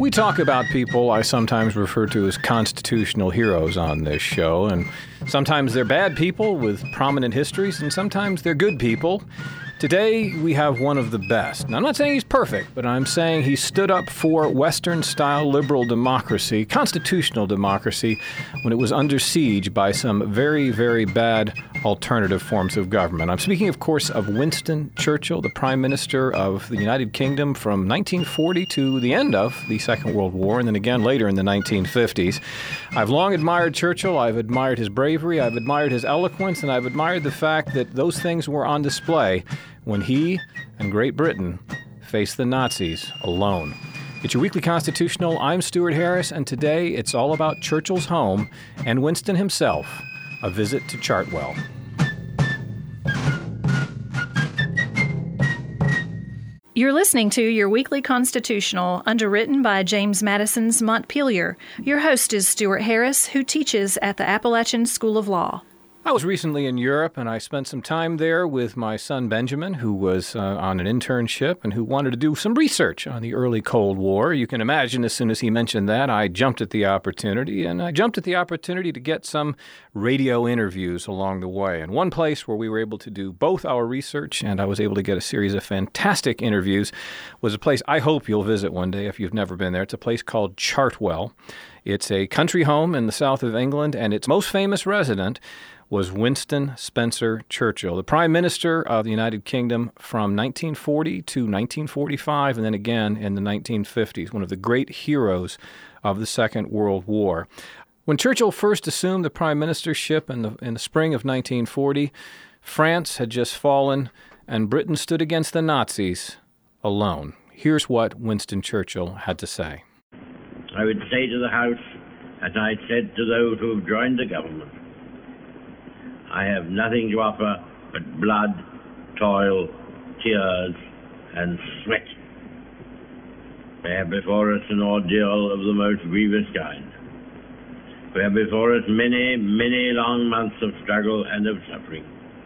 We talk about people I sometimes refer to as constitutional heroes on this show, and sometimes they're bad people with prominent histories, and sometimes they're good people. Today, we have one of the best. Now, I'm not saying he's perfect, but I'm saying he stood up for Western-style liberal democracy, constitutional democracy, when it was under siege by some very, very bad alternative forms of government. I'm speaking, of course, of Winston Churchill, the Prime Minister of the United Kingdom from 1940 to the end of the Second World War, and then again later in the 1950s. I've long admired Churchill. I've admired his bravery. I've admired his eloquence, and I've admired the fact that those things were on display when he and Great Britain faced the Nazis alone. It's your Weekly Constitutional. I'm Stuart Harris, and today it's all about Churchill's home and Winston himself, a visit to Chartwell. You're listening to your Weekly Constitutional, underwritten by James Madison's Montpelier. Your host is Stuart Harris, who teaches at the Appalachian School of Law. I was recently in Europe, and I spent some time there with my son Benjamin, who was on an internship and who wanted to do some research on the early Cold War. You can imagine as soon as he mentioned that, I jumped at the opportunity, and I jumped at the opportunity to get some radio interviews along the way. And one place where we were able to do both our research and I was able to get a series of fantastic interviews was a place I hope you'll visit one day if you've never been there. It's a place called Chartwell. It's a country home in the south of England, and its most famous resident was Winston Spencer Churchill, the Prime Minister of the United Kingdom from 1940 to 1945, and then again in the 1950s, one of the great heroes of the Second World War. When Churchill first assumed the prime ministership in the spring of 1940, France had just fallen, and Britain stood against the Nazis alone. Here's what Winston Churchill had to say. I would say to the House, as I said to those who have joined the government, I have nothing to offer but blood, toil, tears, and sweat. We have before us an ordeal of the most grievous kind. We have before us many, many long months of struggle and of suffering.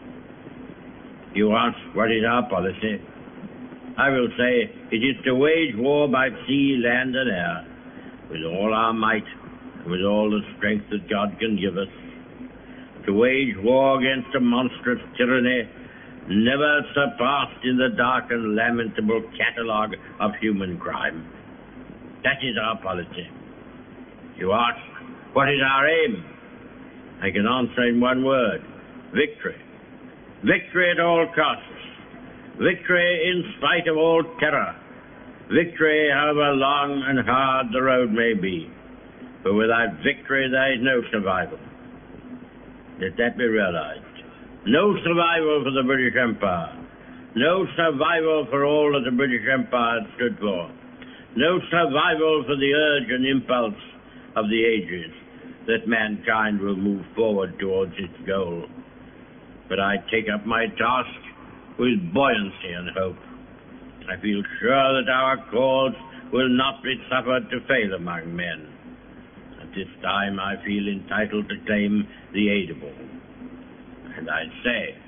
You ask, what is our policy? I will say, it is to wage war by sea, land, and air, with all our might, and with all the strength that God can give us, to wage war against a monstrous tyranny never surpassed in the dark and lamentable catalogue of human crime. That is our policy. You ask, what is our aim? I can answer in one word: victory. Victory at all costs. Victory in spite of all terror. Victory, however long and hard the road may be. For without victory, there is no survival. Let that be realized. No survival for the British Empire. No survival for all that the British Empire stood for. No survival for the urge and impulse of the ages that mankind will move forward towards its goal. But I take up my task with buoyancy and hope. I feel sure that our cause will not be suffered to fail among men. At this time, I feel entitled to claim the aid of all. And I say,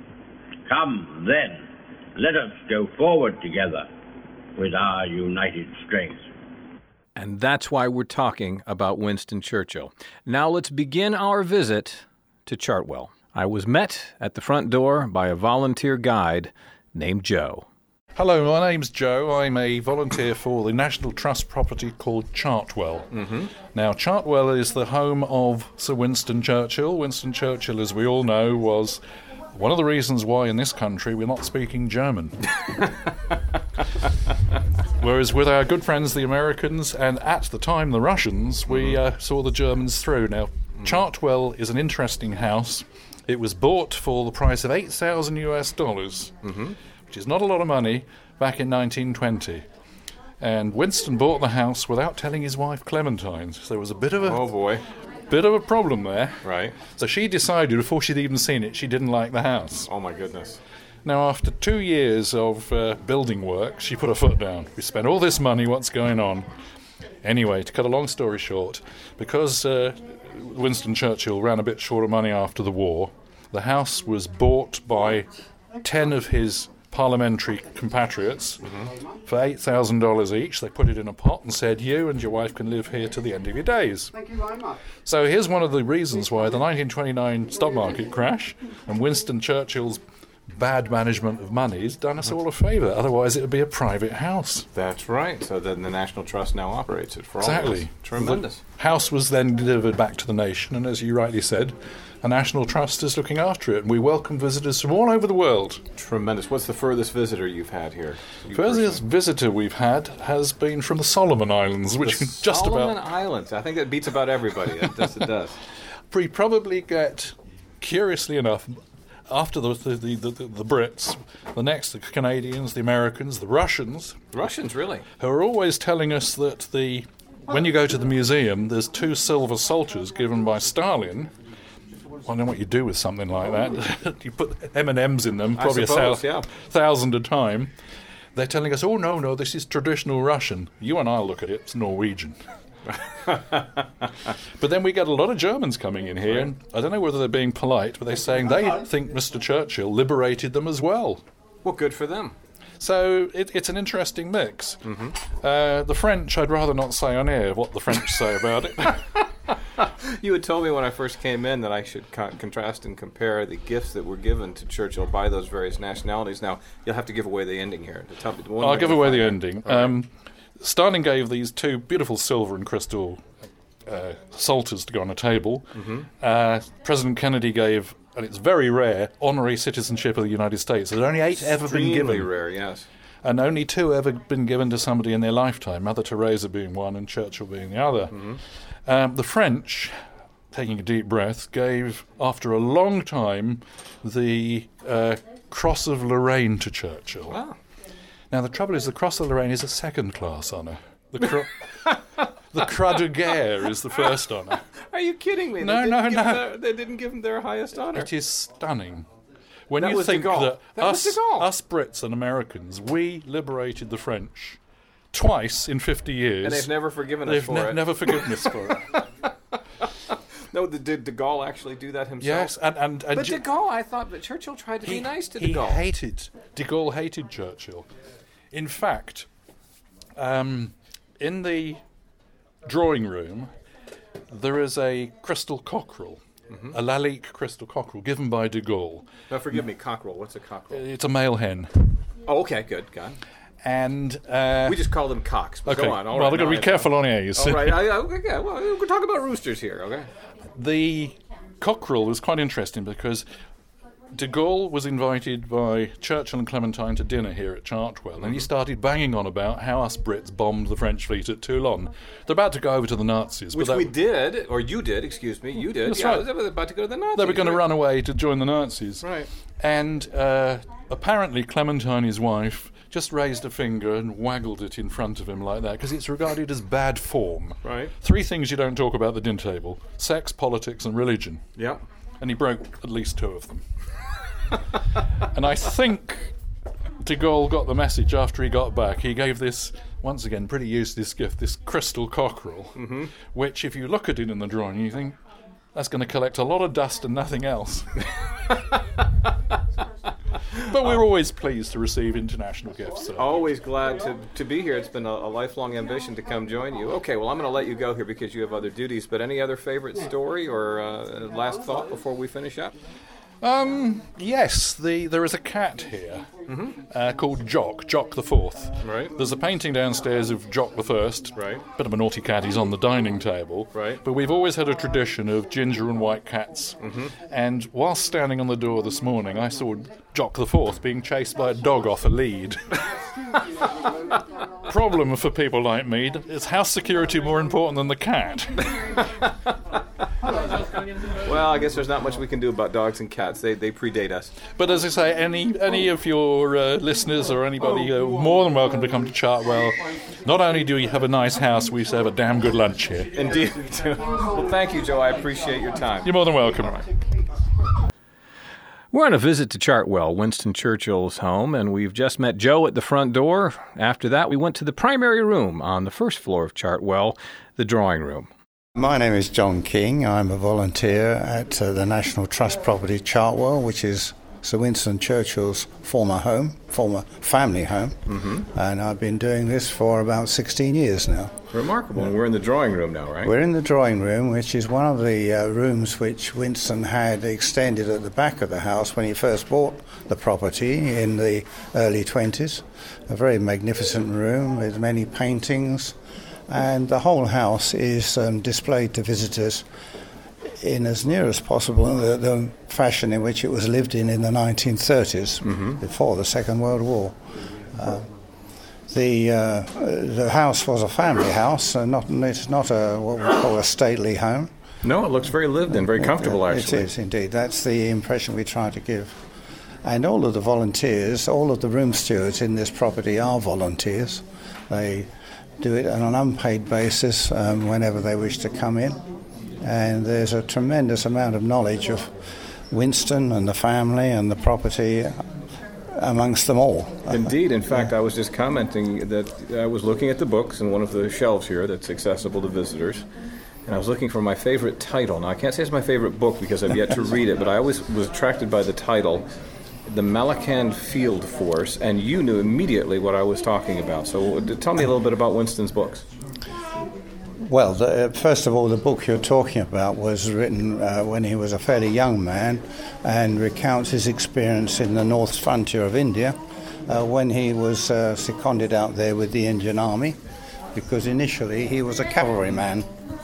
come then, let us go forward together with our united strength. And that's why we're talking about Winston Churchill. Now let's begin our visit to Chartwell. I was met at the front door by a volunteer guide named Joe. Hello, my name's Joe. I'm a volunteer for the National Trust property called Chartwell. Mm-hmm. Now, Chartwell is the home of Sir Winston Churchill. Winston Churchill, as we all know, was one of the reasons why in this country we're not speaking German. Whereas with our good friends, the Americans, and at the time the Russians, we saw the Germans through. Now, Chartwell is an interesting house. It was bought for the price of $8,000 US, which is not a lot of money, back in 1920. And Winston bought the house without telling his wife Clementine. So there was a bit of a problem there. Right. So she decided, before she'd even seen it, she didn't like the house. Oh, my goodness. Now, after 2 years of building work, she put her foot down. We spent all this money, what's going on? Anyway, to cut a long story short, because Winston Churchill ran a bit short of money after the war, the house was bought by 10 of his parliamentary compatriots for $8,000 each. They put it in a pot and said, you and your wife can live here to the end of your days. Thank you very much. So here's one of the reasons why the 1929 stock market crash and Winston Churchill's bad management of money has done us all a favour. Otherwise it would be a private house. That's right. So then the National Trust now operates it for all Exactly. of us. Tremendous. The house was then delivered back to the nation, and as you rightly said, a National Trust is looking after it, and we welcome visitors from all over the world. Tremendous. What's the furthest visitor you've had here? Furthest visitor we've had has been from the Solomon Islands, which The can just Solomon about... Islands. I think that beats about everybody. It does. We probably get, curiously enough, after the Brits, the next, the Canadians, the Americans, the Russians, Russians, really? who are always telling us that when you go to the museum, there's 2 silver salters given by Stalin. I don't know what you do with something like that. You put M&Ms in them, probably suppose, a thousand a time. They're telling us, oh, no, this is traditional Russian. You and I look at it, it's Norwegian. But then we get a lot of Germans coming in here, and I don't know whether they're being polite, but they're saying they think Mr. Churchill liberated them as well. Well, good for them. So it's an interesting mix. The French, I'd rather not say on air what the French say about it. You had told me when I first came in that I should contrast and compare the gifts that were given to Churchill by those various nationalities. Now, you'll have to give away the ending here. I'll give away the ending. Stalin gave these 2 beautiful silver and crystal salters to go on a table. President Kennedy gave, and it's very rare, honorary citizenship of the United States. There's only 8 ever been given. Extremely rare, yes. And only 2 ever been given to somebody in their lifetime, Mother Teresa being one and Churchill being the other. The French, taking a deep breath, gave, after a long time, the Cross of Lorraine to Churchill. Wow. Now, the trouble is, the Cross of Lorraine is a second-class honour. The Croix de Guerre is the first honour. Are you kidding me? No. They didn't give them their highest honor. It is stunning. When That you was think de Gaulle. that That was de Gaulle. us Brits and Americans, we liberated the French twice in 50 years. And they've never forgiven us They've for it. never forgiven us for it. No, did de Gaulle actually do that himself? Yes, and But de Gaulle, I thought that Churchill tried to be nice to de Gaulle. De Gaulle hated Churchill. In fact, in the drawing room, there is a crystal cockerel, a Lalique crystal cockerel given by de Gaulle. Now, forgive me, cockerel. What's a cockerel? It's a male hen. Oh, okay, good. Got it. And We just call them cocks. But okay. Go on. All well, right, they've got to be careful on air, you see. All right. Okay, well, we'll talk about roosters here, okay? The cockerel was quite interesting because de Gaulle was invited by Churchill and Clementine to dinner here at Chartwell, and he started banging on about how us Brits bombed the French fleet at Toulon. They're about to go over to the Nazis. Which we did, or you did, excuse me, you did. That's Yeah, right. they were about to go to the Nazis. They were going to right? run away to join the Nazis. Right. And apparently Clementine, his wife, just raised a finger and waggled it in front of him like that because it's regarded as bad form. Right. 3 things you don't talk about at the dinner table: sex, politics and religion. Yep. And he broke at least 2 of them. And I think de Gaulle got the message after he got back. He gave this, once again, pretty useless gift, this crystal cockerel, which if you look at it in the drawing, you think, that's going to collect a lot of dust and nothing else. But we're always pleased to receive international gifts. So. Always glad to be here. It's been a lifelong ambition to come join you. Okay, well, I'm going to let you go here because you have other duties. But any other favorite story or last thought before we finish up? Yes, there is a cat here called Jock the Fourth. Right. There's a painting downstairs of Jock the First. Right. Bit of a naughty cat, he's on the dining table. Right. But we've always had a tradition of ginger and white cats. And whilst standing on the door this morning, I saw Jock the Fourth being chased by a dog off a lead. Problem for people like me is house security more important than the cat? Well, I guess there's not much we can do about dogs and cats. They predate us. But as I say, any of your listeners or anybody are more than welcome to come to Chartwell. Not only do we have a nice house, we serve a damn good lunch here. Indeed. Well, thank you, Joe. I appreciate your time. You're more than welcome. We're on a visit to Chartwell, Winston Churchill's home, and we've just met Joe at the front door. After that, we went to the primary room on the first floor of Chartwell, the drawing room. My name is John King. I'm a volunteer at the National Trust property Chartwell, which is Sir Winston Churchill's former family home, and I've been doing this for about 16 years now. Remarkable. And we're in the drawing room now, right? We're in the drawing room, which is one of the rooms which Winston had extended at the back of the house when he first bought the property in the early 20s. A very magnificent room with many paintings, and the whole house is displayed to visitors in as near as possible the fashion in which it was lived in the 1930s, before the Second World War. The house was a family house, it's not what we call a stately home. No, it looks very lived in, very comfortable, actually. It is, indeed. That's the impression we try to give. And all of the volunteers, all of the room stewards in this property are volunteers. They do it on an unpaid basis whenever they wish to come in. And there's a tremendous amount of knowledge of Winston and the family and the property amongst them all. Indeed. In fact, I was just commenting that I was looking at the books in one of the shelves here that's accessible to visitors, and I was looking for my favorite title. Now, I can't say it's my favorite book because I've yet to read it, but I always was attracted by the title, The Malakand Field Force, and you knew immediately what I was talking about. So tell me a little bit about Winston's books. Well, first of all, the book you're talking about was written when he was a fairly young man and recounts his experience in the north frontier of India when he was seconded out there with the Indian Army, because initially he was a cavalryman.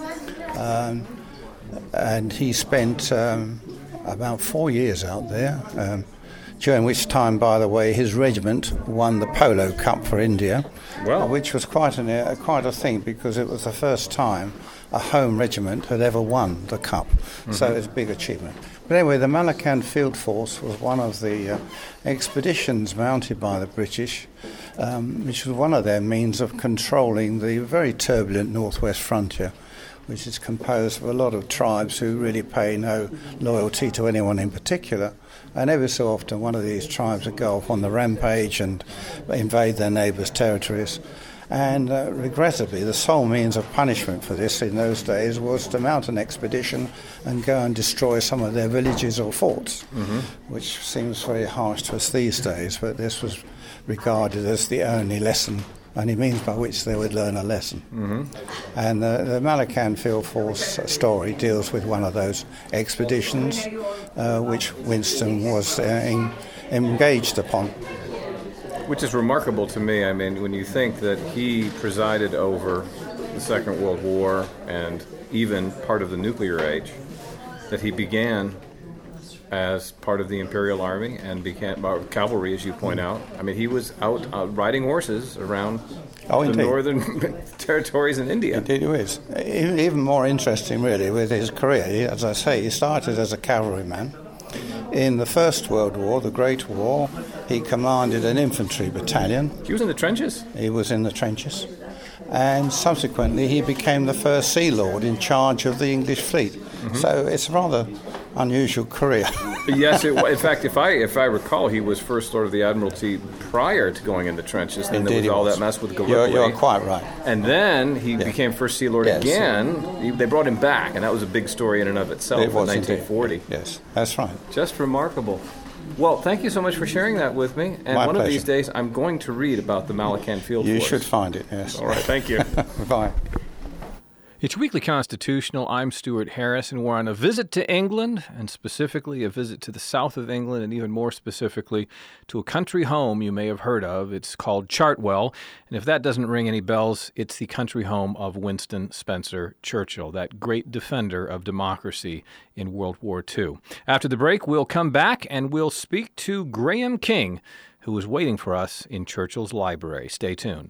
And he spent about 4 years out there, during which time, by the way, his regiment won the Polo Cup for India, which was quite a thing, because it was the first time a home regiment had ever won the Cup. So it's a big achievement. But anyway, the Malakand Field Force was one of the expeditions mounted by the British, which was one of their means of controlling the very turbulent northwest frontier, which is composed of a lot of tribes who really pay no loyalty to anyone in particular. And every so often one of these tribes would go off on the rampage and invade their neighbours' territories. And regrettably, the sole means of punishment for this in those days was to mount an expedition and go and destroy some of their villages or forts, which seems very harsh to us these days, but this was regarded as the only means by which they would learn a lesson. And the Malakand Field Force story deals with one of those expeditions which Winston was engaged upon. Which is remarkable to me. I mean, when you think that he presided over the Second World War and even part of the nuclear age, that he began as part of the Imperial Army and became cavalry, as you point out. I mean, he was out riding horses around the northern territories in India. Indeed he was. Even more interesting, really, with his career. As I say, he started as a cavalryman. In the First World War, the Great War, he commanded an infantry battalion. He was in the trenches? He was in the trenches. And subsequently, he became the first Sea Lord in charge of the English fleet. So it's a rather unusual career. Yes, in fact, if I recall, he was First Lord of the Admiralty prior to going in the trenches. Then there was all that mess with Gallipoli. You're quite right. And then he became First Sea Lord again. They brought him back, and that was a big story in and of itself in 1940. Indeed. Yes, that's right. Just remarkable. Well, thank you so much for sharing that with me. And My one pleasure. of these days, I'm going to read about the Malakand Field Force. You should find it, yes. All right, thank you. Bye. It's Weekly Constitutional. I'm Stuart Harris, and we're on a visit to England, and specifically a visit to the south of England, and even more specifically to a country home you may have heard of. It's called Chartwell, and if that doesn't ring any bells, it's the country home of Winston Spencer Churchill, that great defender of democracy in World War II. After the break, we'll come back and we'll speak to Graham King, who is waiting for us in Churchill's library. Stay tuned.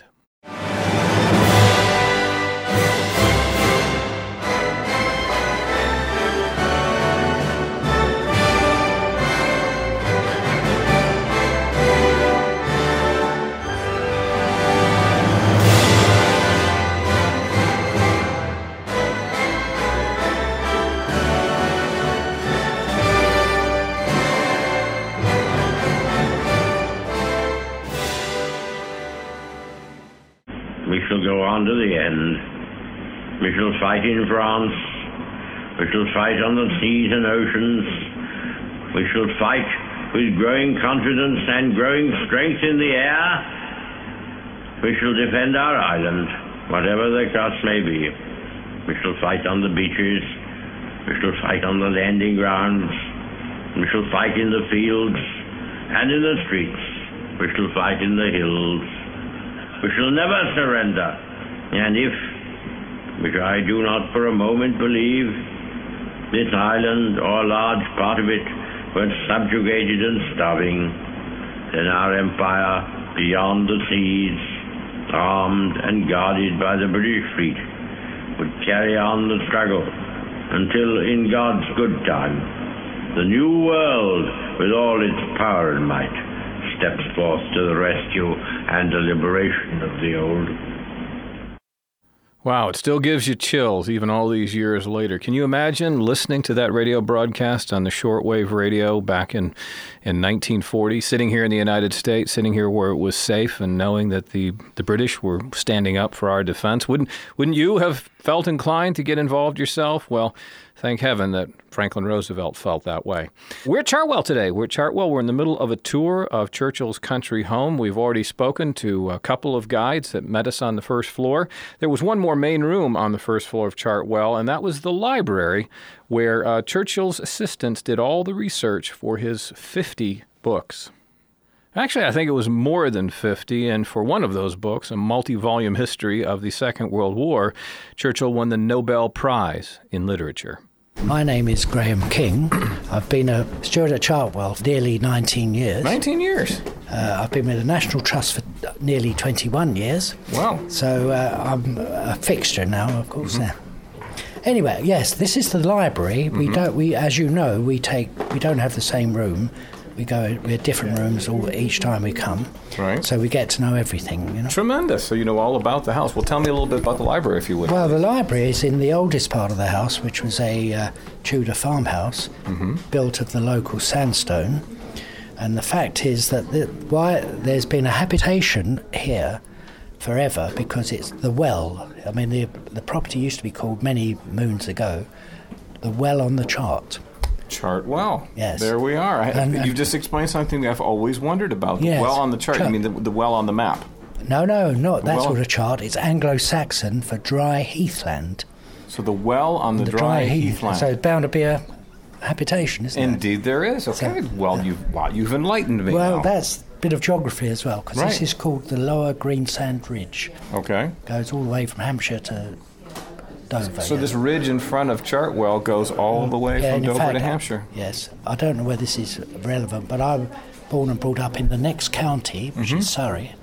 We shall go on to the end. We shall fight in France. We shall fight on the seas and oceans. We shall fight with growing confidence and growing strength in the air, we shall defend our island, whatever the cost may be. We shall fight on the beaches, we shall fight on the landing grounds, we shall fight in the fields and in the streets, we shall fight in the hills. We shall never surrender, and if, which I do not for a moment believe, this island or a large part of it were subjugated and starving, then our empire beyond the seas, armed and guarded by the British fleet, would carry on the struggle until, in God's good time, the new world, with all its power and might, steps forth to the rescue and the liberation of the old. Wow, it still gives you chills even all these years later. Can you imagine listening to that radio broadcast on the shortwave radio back in 1940, sitting here in the United States, sitting here where it was safe and knowing that the British were standing up for our defense? Wouldn't you have felt inclined to get involved yourself? Well, thank heaven that Franklin Roosevelt felt that way. We're at Chartwell today. We're in the middle of a tour of Churchill's country home. We've already spoken to a couple of guides that met us on the first floor. There was one more main room on the first floor of Chartwell, and that was the library where Churchill's assistants did all the research for his 50 books. Actually, I think it was more than 50, and for one of those books, a multi-volume history of the Second World War, Churchill won the Nobel Prize in Literature. My name is Graham King. I've been a steward at Chartwell for nearly 19 years. 19 years? I've been with the National Trust for nearly 21 years. Wow. So I'm a fixture now, of course. Mm-hmm. Anyway, yes, this is the library. Mm-hmm. We as you know, we don't have the same room. We have different rooms each time we come. Right. So we get to know everything, you know. Tremendous. So you know all about the house. Well, tell me a little bit about the library, if you would. Well, the library is in the oldest part of the house, which was a Tudor farmhouse, built of the local sandstone. And the fact is that why there's been a habitation here forever, because it's the well. I mean, the property used to be called many moons ago the Well on the Chart. Chartwell. Yes. There we are. You've just explained something I've always wondered about. The yes. well on the chart. You mean the well on the map? No, not that sort of chart. It's Anglo-Saxon for dry heathland. So the well on the dry heathland. So it's bound to be a habitation, isn't it? Indeed there is. Okay. So, you've enlightened me. Well, now. That's a bit of geography as well, because this is called the Lower Greensand Ridge. Okay. Goes all the way from Hampshire to Dover. So this ridge in front of Chartwell goes all the way from Dover to Hampshire? Yes. I don't know whether this is relevant, but I'm born and brought up in the next county, which is Surrey,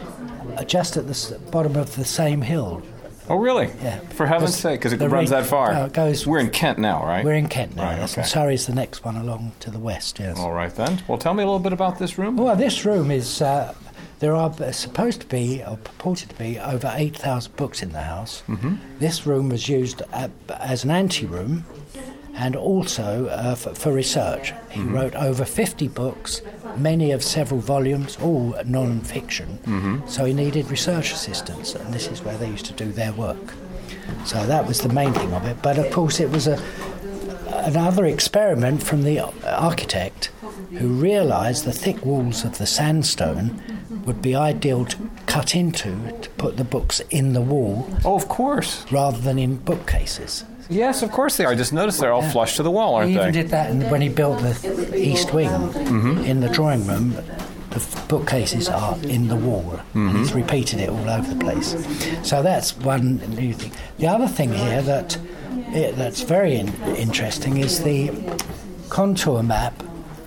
just at the bottom of the same hill. Oh, really? Yeah. For heaven's sake, because it runs that far. We're in Kent now, right? We're in Kent now, right, yes. Okay. And Surrey's the next one along to the west, yes. All right, then. Well, tell me a little bit about this room. Well, this room is... there are supposed to be, or purported to be, over 8,000 books in the house. Mm-hmm. This room was used as an ante-room and also for research. He wrote over 50 books, many of several volumes, all non-fiction. Mm-hmm. So he needed research assistants, and this is where they used to do their work. So that was the main thing of it. But of course it was another experiment from the architect, who realised the thick walls of the sandstone would be ideal to cut into to put the books in the wall. Oh, of course. Rather than in bookcases. Yes, of course they are. I just noticed they're all flush to the wall, aren't they? He even did that when he built the east wing. In the drawing room, the bookcases are in the wall. And he's repeated it all over the place. So that's one new thing. The other thing here that's very interesting is the contour map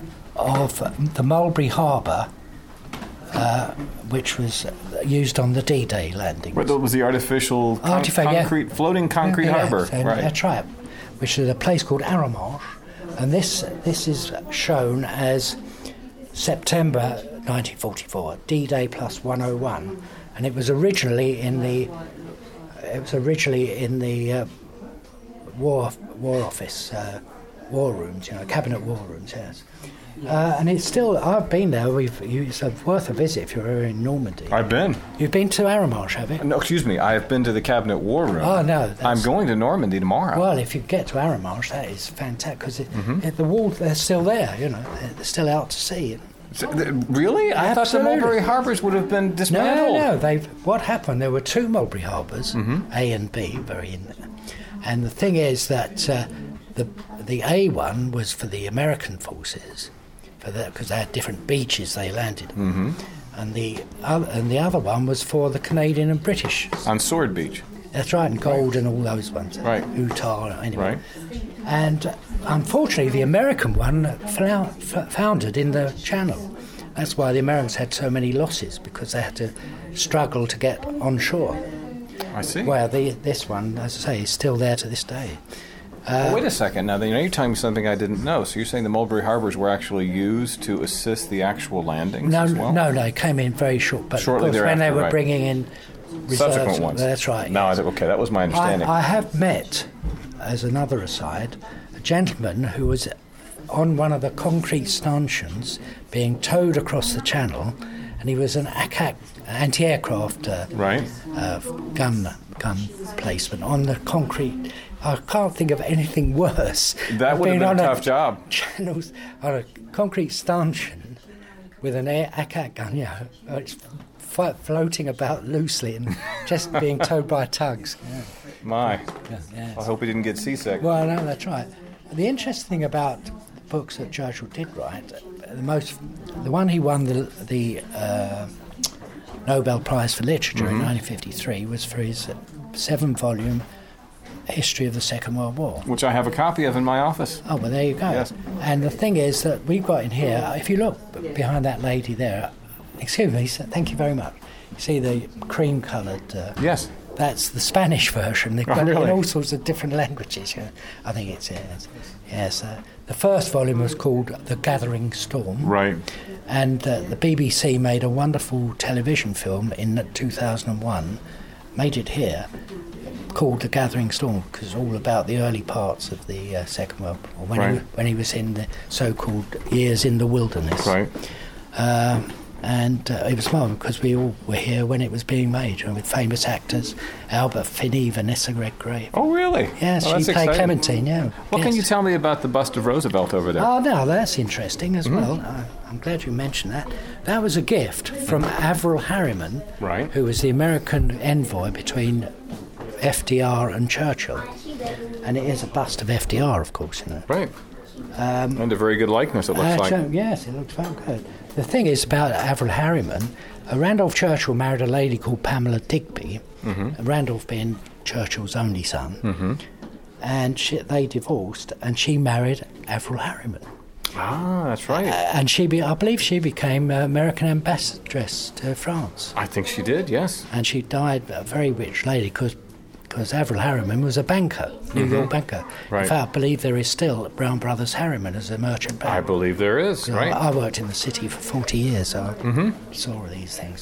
of the Mulberry Harbour, which was used on the D-Day landing. Where was the artificial floating concrete harbour. Right. That's right, which is a place called Arromanches. And this is shown as September 1944, D-Day plus 101. And it was originally in the War Office, war rooms, cabinet war rooms, yes. And it's still, I've been there. It's worth a visit if you're in Normandy. I've been. You've been to Arromanches, have you? No, excuse me. I have been to the Cabinet War Room. Oh, no. I'm going to Normandy tomorrow. Well, if you get to Arromanches, that is fantastic, because the walls, they're still there, they're still out to sea. Really? I thought the Mulberry Harbours would have been dismantled. No. What happened, there were two Mulberry Harbours, A and B, and the thing is that the A one was for the American forces, because they had different beaches they landed on. And the other one was for the Canadian and British. On Sword Beach. That's right, and Gold and all those ones. Right. Utah, anyway. Right. And unfortunately, the American one foundered in the Channel. That's why the Americans had so many losses, because they had to struggle to get on shore. I see. Well, this one, as I say, is still there to this day. Wait a second. Now, you're telling me something I didn't know. So you're saying the Mulberry Harbours were actually used to assist the actual landings as well? No, it came in very short. But shortly of course, thereafter, when they were bringing in reserves, subsequent ones. That's right. No, yes. okay, that was my understanding. I have met, as another aside, a gentleman who was on one of the concrete stanchions being towed across the Channel, and he was an anti-aircraft gun placement on the concrete. I can't think of anything worse. That would have been a tough job. Channels on a concrete stanchion with an ACAT gun, it's floating about loosely and just being towed by tugs. Yeah. My. Yes. I hope he didn't get seasick. Well, no, that's right. The interesting thing about the books that Churchill did write, the one he won the Nobel Prize for Literature in 1953 was for his 7-volume History of the Second World War. Which I have a copy of in my office. Oh, well, there you go. Yes. And the thing is that we've got in here, if you look behind that lady there, excuse me, thank you very much. You see the cream-coloured... yes. That's the Spanish version. They've got really? it in all sorts of different languages. I think it's... Yes. The first volume was called The Gathering Storm. Right. And the BBC made a wonderful television film in 2001, made it here, called The Gathering Storm, because it's all about the early parts of the Second World War, when he was in the so-called years in the wilderness. Right. And it was marvellous, because we all were here when it was being made, with famous actors, Albert Finney, Vanessa Redgrave. Oh, really? Yes, she played exciting. Clementine, yeah. What can you tell me about the bust of Roosevelt over there? Oh, no, that's interesting as well. I'm glad you mentioned that. That was a gift from Averell Harriman, right, who was the American envoy between FDR and Churchill. And it is a bust of FDR, of course, Right. And a very good likeness, it looks like. Yes, it looks very good. The thing is about Averell Harriman, Randolph Churchill married a lady called Pamela Digby, Randolph being Churchill's only son, and they divorced, and she married Averell Harriman. Ah, that's right. And I believe she became American ambassadress to France. I think she did, yes. And she died a very rich lady, because Averell Harriman was a banker, New York banker. Right. In fact, I believe there is still Brown Brothers Harriman as a merchant bank. I believe there is, right. I worked in the city for 40 years, so I saw these things.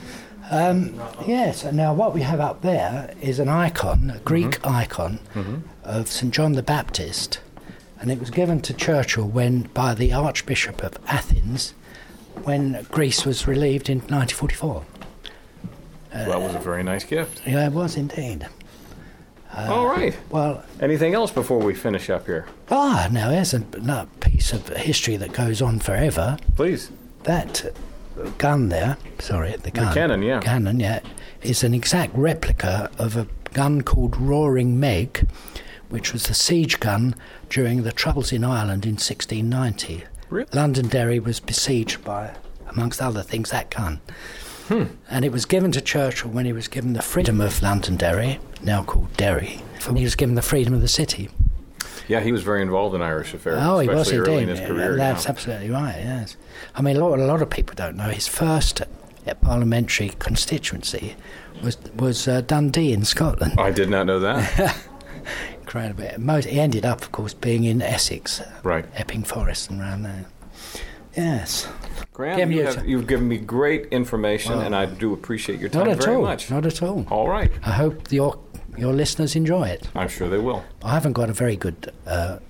Yes, and now what we have up there is an icon, a Greek icon, of St. John the Baptist, and it was given to Churchill by the Archbishop of Athens when Greece was relieved in 1944. That was a very nice gift. Yeah, it was indeed. All right. Well, anything else before we finish up here? Now there's another piece of history that goes on forever. Please. That gun there, the gun. The cannon, yeah. Cannon, yeah, is an exact replica of a gun called Roaring Meg, which was the siege gun during the Troubles in Ireland in 1690. Really? Londonderry was besieged by, amongst other things, that gun. And it was given to Churchill when he was given the freedom of Londonderry, now called Derry, when he was given the freedom of the city. Yeah, he was very involved in Irish affairs, he was especially early indeed. in his career. That's absolutely right, yes. I mean, a lot of people don't know his first parliamentary constituency was Dundee in Scotland. I did not know that. Incredible. He ended up, of course, being in Essex, right, Epping Forest and around there. Yes. Graham, you've given me great information, and I do appreciate your time very much. Not at all. All right. I hope your listeners enjoy it. I'm sure they will. I haven't got a very good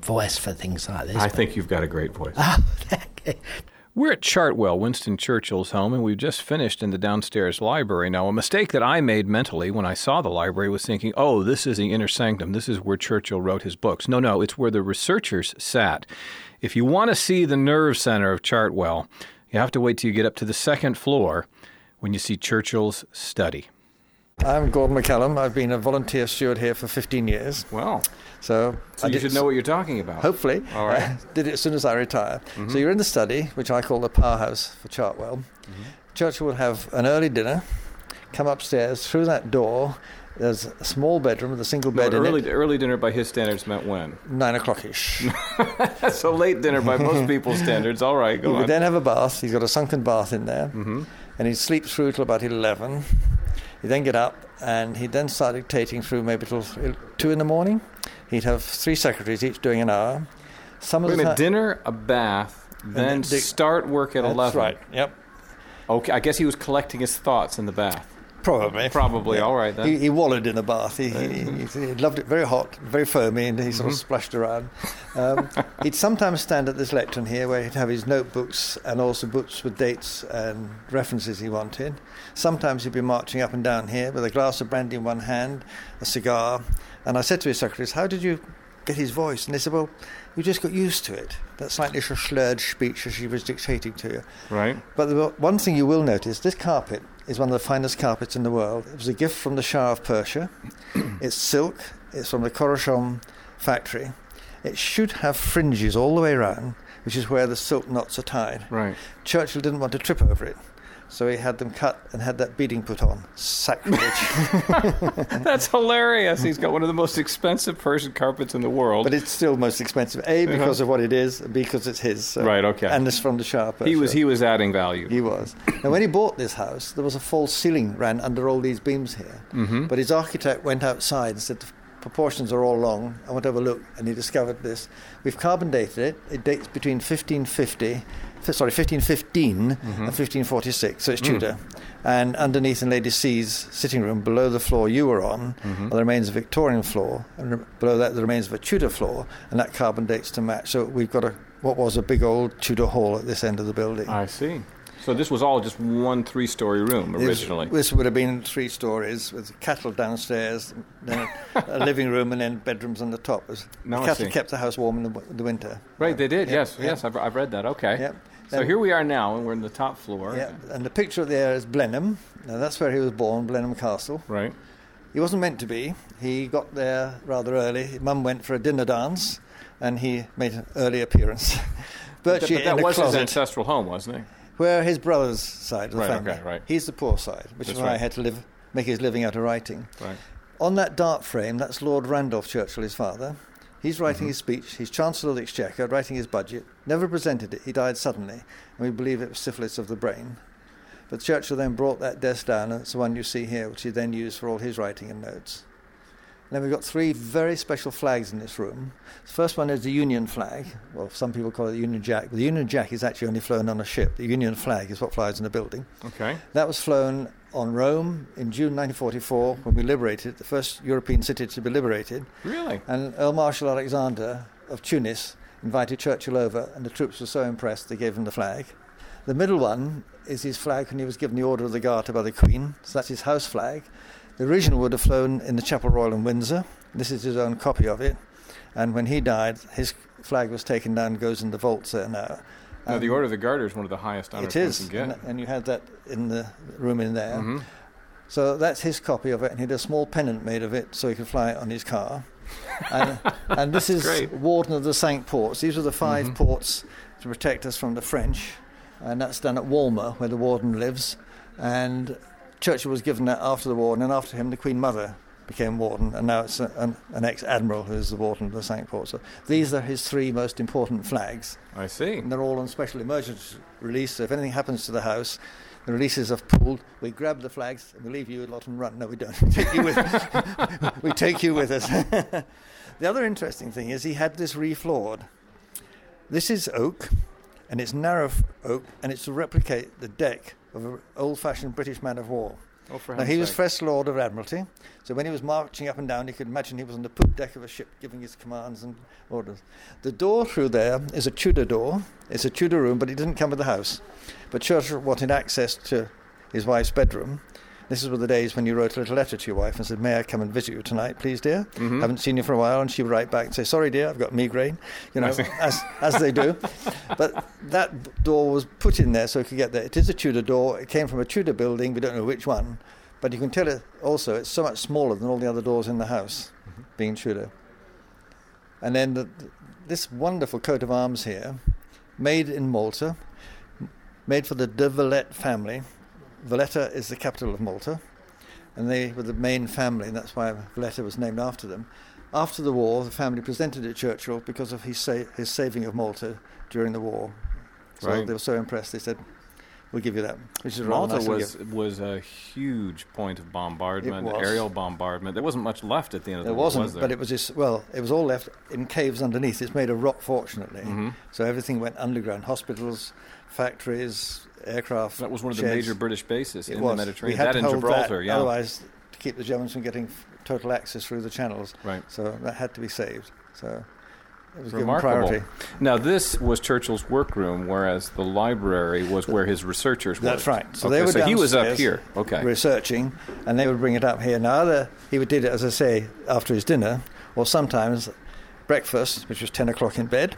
voice for things like this. I think you've got a great voice. Okay. We're at Chartwell, Winston Churchill's home, and we've just finished in the downstairs library. Now, a mistake that I made mentally when I saw the library was thinking, oh, this is the inner sanctum. This is where Churchill wrote his books. No, it's where the researchers sat. If you want to see the nerve center of Chartwell, you have to wait till you get up to the second floor when you see Churchill's study. I'm Gordon McCallum. I've been a volunteer steward here for 15 years. Well, So you should know what you're talking about. Hopefully. All right. Did it as soon as I retired. So you're in the study, which I call the powerhouse for Chartwell. Churchill would have an early dinner, come upstairs through that door. There's a small bedroom with a single bed in it. Early dinner by his standards meant when? 9 o'clock-ish. That's a late dinner by most people's standards. All right, go He on. would then have a bath. He's got a sunken bath in there. And he'd sleep through till about 11. He'd then get up and he'd then start dictating through maybe till 2 in the morning. He'd have 3 secretaries, each doing an hour. Wait a minute, dinner, a bath, then start work at 11. That's right, yep. Okay, I guess he was collecting his thoughts in the bath. Probably, all right then. He wallowed in the bath. He loved it very hot, very foamy, and he sort of splashed around. He'd sometimes stand at this lectern here where he'd have his notebooks and also books with dates and references he wanted. Sometimes he'd be marching up and down here with a glass of brandy in one hand, a cigar. And I said to his secretaries, how did you get his voice? And they said, well, you just got used to it. That slightly slurred speech as she was dictating to you. Right. But one thing you will notice, this carpet is one of the finest carpets in the world. It was a gift from the Shah of Persia. It's silk. It's from the Khorassan factory. It should have fringes all the way around, which is where the silk knots are tied. Right. Churchill didn't want to trip over it, so he had them cut and had that beading put on. Sacrilege. That's hilarious. He's got one of the most expensive Persian carpets in the world. But it's still most expensive. A, because of what it is, B, because it's his. So. Right, okay. And it's from the Shah of Persia. He was adding value. He was. Now, when he bought this house, there was a false ceiling ran under all these beams here. But his architect went outside and said, the proportions are all wrong. I went to have a look, and he discovered this. We've carbon dated it. It dates between 1515 and 1546, so it's Tudor. And underneath in Lady C's sitting room, below the floor you were on, are the remains of a Victorian floor, and below that the remains of a Tudor floor, and that carbon dates to match. So we've got what was a big old Tudor hall at this end of the building. I see. So this was all just one 3-story room originally? This would have been 3 stories with cattle downstairs, then a living room, and then bedrooms on the top. The cattle kept the house warm in the winter. Right, they did, yes, I've read that, okay. Yep. So here we are now, and we're in the top floor. Yeah, and the picture there is Blenheim. Now that's where he was born, Blenheim Castle. Right. He wasn't meant to be. He got there rather early. His mum went for a dinner dance, and he made an early appearance. But that was his ancestral home, wasn't it? Where his brother's side of the family. Okay, right. He's the poor side, which is why I had to make his living out of writing. Right. On that dark frame, that's Lord Randolph Churchill, his father. He's writing his speech. He's Chancellor of the Exchequer, writing his budget. Never presented it. He died suddenly, and we believe it was syphilis of the brain. But Churchill then brought that desk down, and it's the one you see here, which he then used for all his writing and notes. And then we've got 3 very special flags in this room. The first one is the Union flag. Well, some people call it the Union Jack. But the Union Jack is actually only flown on a ship. The Union flag is what flies in a building. Okay. That was flown on Rome in June 1944 when we liberated, the first European city to be liberated. Really? And Earl Marshal Alexander of Tunis invited Churchill over, and the troops were so impressed they gave him the flag. The middle one is his flag when he was given the Order of the Garter by the Queen. So that's his house flag. The original would have flown in the Chapel Royal in Windsor. This is his own copy of it. And when he died, his flag was taken down and goes in the vaults there now. Now, the Order of the Garter is one of the highest honors one can get. And you had that in the room in there. So that's his copy of it, and he had a small pennant made of it so he could fly it on his car. And this is great. Warden of the Cinque Ports. These are the 5 ports to protect us from the French. And that's down at Walmer, where the warden lives. And Churchill was given that after the war, and then after him the Queen Mother became warden, and now it's an ex-admiral who's the warden of the Cinque Ports. So these are his 3 most important flags. I see. And they're all on special emergency release, so if anything happens to the house, the releases have pulled, we grab the flags and we leave you a lot and run. No, we don't. We take you with, we take you with us. The other interesting thing is he had this refloored. This is oak, and it's narrow oak, and it's to replicate the deck of an old-fashioned British man of war. Oh, for Now, heaven's he was sake. First Lord of Admiralty, so when he was marching up and down, you could imagine he was on the poop deck of a ship giving his commands and orders. The door through there is a Tudor door. It's a Tudor room, but it didn't come with the house. But Churchill wanted access to his wife's bedroom. This were the days when you wrote a little letter to your wife and said, "May I come and visit you tonight, please, dear? Haven't seen you for a while." And she would write back and say, "Sorry, dear, I've got migraine," as they do. But that door was put in there so you could get there. It is a Tudor door. It came from a Tudor building. We don't know which one. But you can tell it also, it's so much smaller than all the other doors in the house, being Tudor. And then this wonderful coat of arms here, made in Malta, made for the de Villette family. Valletta is the capital of Malta, and they were the main family, and that's why Valletta was named after them. After the war, the family presented it to Churchill because of his saving of Malta during the war. So they were so impressed, they said, "We'll give you that." Which is Malta nice was a huge point of bombardment, It was. aerial bombardment. There wasn't much left at the end of the There war, wasn't, was there? but it was just, well, it was all left in caves underneath. It's made of rock, fortunately. Mm-hmm. So everything went underground. Hospitals, factories, aircraft. That was one of the sheds. major British bases It in was. the We Mediterranean. had That to in hold Gibraltar, that, yeah. otherwise to keep the Germans from getting total access through the channels. Right. So that had to be saved. So it was given Remarkable. priority. Now, this was Churchill's workroom, whereas the library was where his researchers were. That's right. So Okay, they were so he was up downstairs here. Okay. researching, and they would bring it up here. Now, he would do it, as I say, after his dinner, or sometimes breakfast, which was 10 o'clock in bed.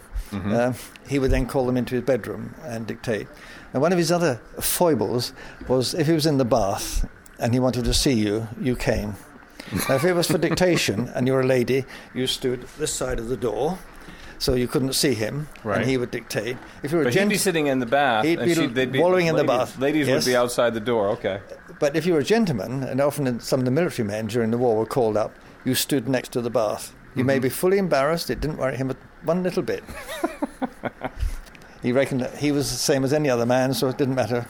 He would then call them into his bedroom and dictate. And one of his other foibles was if he was in the bath and he wanted to see you, you came. Now, if it was for dictation and you were a lady, you stood this side of the door, so you couldn't see him, Right. and he would dictate. If you were But a he'd be sitting in the bath. He'd and be they'd be wallowing in the ladies- bath. Ladies Yes. would be outside the door. Okay. But if you were a gentleman, and often some of the military men during the war were called up, you stood next to the bath. You may be fully embarrassed. It didn't worry him one little bit. He reckoned that he was the same as any other man, so it didn't matter.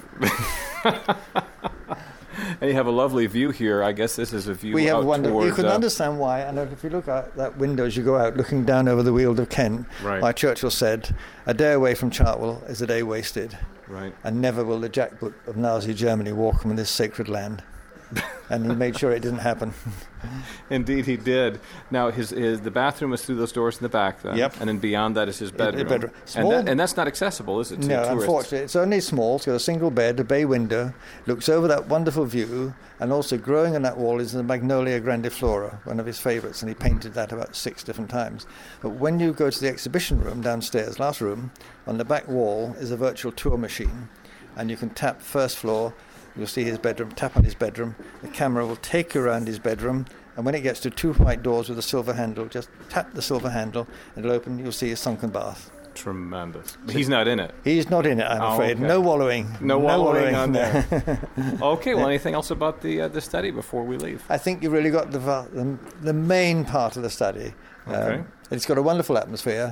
And you have a lovely view here. I guess this is a view We have out wondered. You toward, can understand why. And if you look out that window as you go out, looking down over the Weald of Kent, Right. why Churchill said, "A day away from Chartwell is a day wasted, Right. and never will the jackboot of Nazi Germany walk on this sacred land." And he made sure it didn't happen. Indeed, he did. Now, the bathroom is through those doors in the back, then. Yep. And then beyond that is his bedroom. bedroom. And, Small- and that's not accessible, is it, to No, tourists? unfortunately, it's only small. It's got a single bed, a bay window, looks over that wonderful view, and also growing on that wall is the Magnolia grandiflora, one of his favourites, and he painted that about 6 different times. But when you go to the exhibition room downstairs, last room, on the back wall is a virtual tour machine, and you can tap first floor. You'll see his bedroom, tap on his bedroom. The camera will take you around his bedroom, and when it gets to 2 white doors with a silver handle, just tap the silver handle, and it'll open. You'll see his sunken bath. Tremendous. He's not in it. He's not in it, I'm Oh, afraid. okay. No wallowing. No wallowing on there. Okay, well, anything else about the study before we leave? I think you've really got the main part of the study. Okay. It's got a wonderful atmosphere.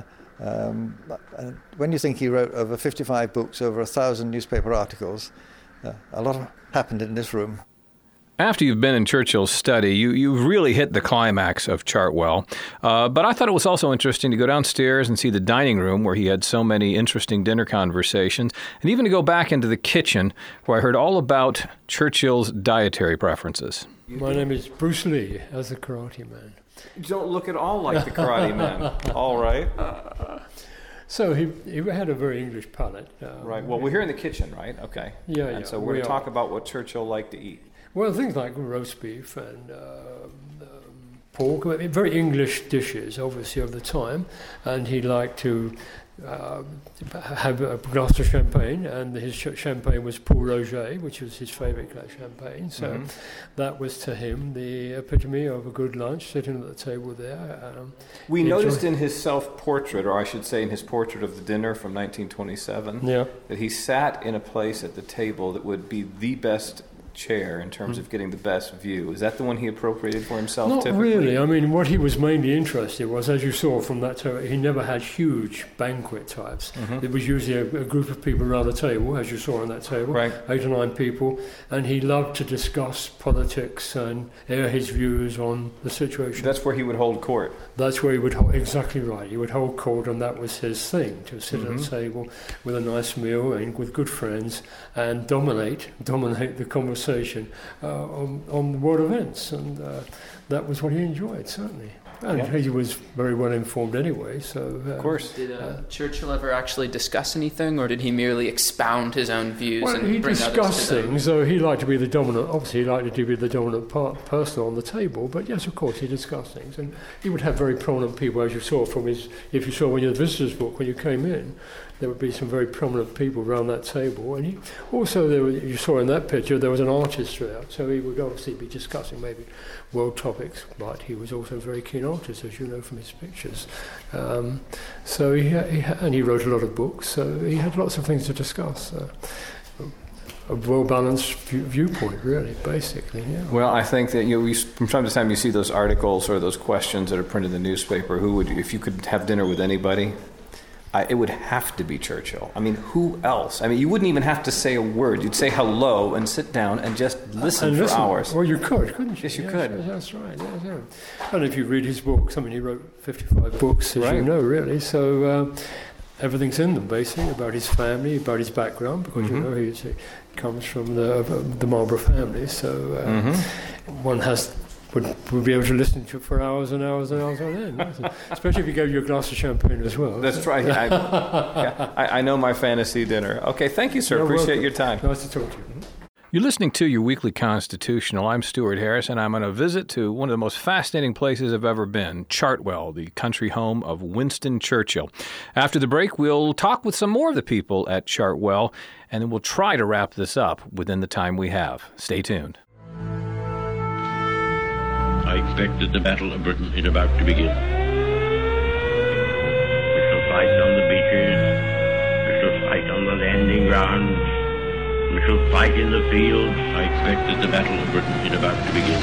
When you think he wrote over 55 books, over 1,000 newspaper articles, a lot happened in this room. After you've been in Churchill's study, you've really hit the climax of Chartwell. But I thought it was also interesting to go downstairs and see the dining room where he had so many interesting dinner conversations, and even to go back into the kitchen where I heard all about Churchill's dietary preferences. My name is Bruce Lee, as a karate man. You don't look at all like the Karate Man. All right. So he had a very English palate. Right. Well, we're here in the kitchen, right? Okay. Yeah, And yeah, so we're we going to talk are. about what Churchill liked to eat. Well, things like roast beef and pork, I mean, very English dishes, obviously, of the time. And he liked to have a glass of champagne, and his champagne was Paul Roger, which was his favourite glass champagne. So that was to him the epitome of a good lunch, sitting at the table there. We he noticed enjoyed- in his self-portrait, or I should say in his portrait of the dinner from 1927, Yeah. that he sat in a place at the table that would be the best chair in terms of getting the best view. Is that the one he appropriated for himself Not typically? really. I mean, what he was mainly interested was, as you saw from that table, he never had huge banquet types. It was usually a group of people around the table, as you saw on that table, Right. 8 or 9 people, and he loved to discuss politics and air his views on the situation. That's where he would hold court. That's where he would hold, exactly right. He would hold court, and that was his thing, to sit at the table with a nice meal and with good friends and dominate the conversation conversation on world events, and that was what he enjoyed, certainly. And he was very well informed anyway, so... of course. Did Churchill ever actually discuss anything, or did he merely expound his own views and bring others to them? Well, he discussed things, though he liked to be the dominant... Obviously, he liked to be the dominant person on the table, but yes, of course, he discussed things. And he would have very prominent people, as you saw from his... If you saw when your visitor's book, when you came in, there would be some very prominent people around that table. And he also, you saw in that picture, there was an artist throughout, so he would obviously be discussing maybe world topics, but he was also a very keen artist, as you know from his pictures. So he wrote a lot of books, so he had lots of things to discuss. A well-balanced viewpoint, really, basically. Yeah. Well, I think that from time to time you see those articles or those questions that are printed in the newspaper. Who would, if you could have dinner with anybody? It would have to be Churchill. I mean, who else? I mean, you wouldn't even have to say a word. You'd say hello and sit down and just listen for hours. Well, you could, couldn't you? Yes, you could. That's right. Yeah. And if you read his books, I mean, he wrote 55 books, as you know, really. So everything's in them, basically, about his family, about his background, because, you know, he comes from the Marlborough family. So one would be able to listen to it for hours and hours and hours on end, especially if you gave you a glass of champagne as well. That's right. I know my fantasy dinner. Okay, thank you, sir. Appreciate your time. Nice to talk to you. You're listening to Your Weekly Constitutional. I'm Stuart Harris, and I'm on a visit to one of the most fascinating places I've ever been, Chartwell, the country home of Winston Churchill. After the break, we'll talk with some more of the people at Chartwell, and then we'll try to wrap this up within the time we have. Stay tuned. I expect that the Battle of Britain is about to begin. We shall fight on the beaches, we shall fight on the landing grounds, we shall fight in the fields. I expect that the Battle of Britain is about to begin.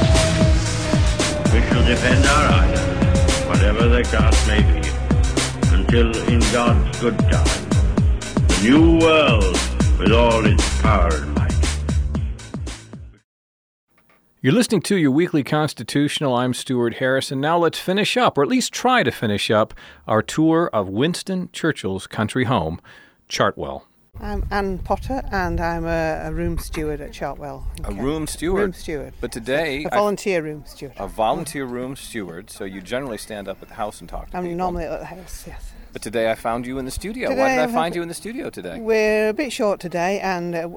We shall defend our island, whatever the cost may be, until in God's good time, the new world with all its power and might. You're listening to Your Weekly Constitutional. I'm Stuart Harris, and now let's finish up, or at least try to finish up, our tour of Winston Churchill's country home, Chartwell. I'm Anne Potter, and I'm a room steward at Chartwell. A room steward? Room steward. But today... A volunteer room steward. A volunteer room steward, so you generally stand up at the house and talk to people. I'm normally at the house, yes. But today I found you in the studio. Why did I find you in the studio today? We're a bit short today, and...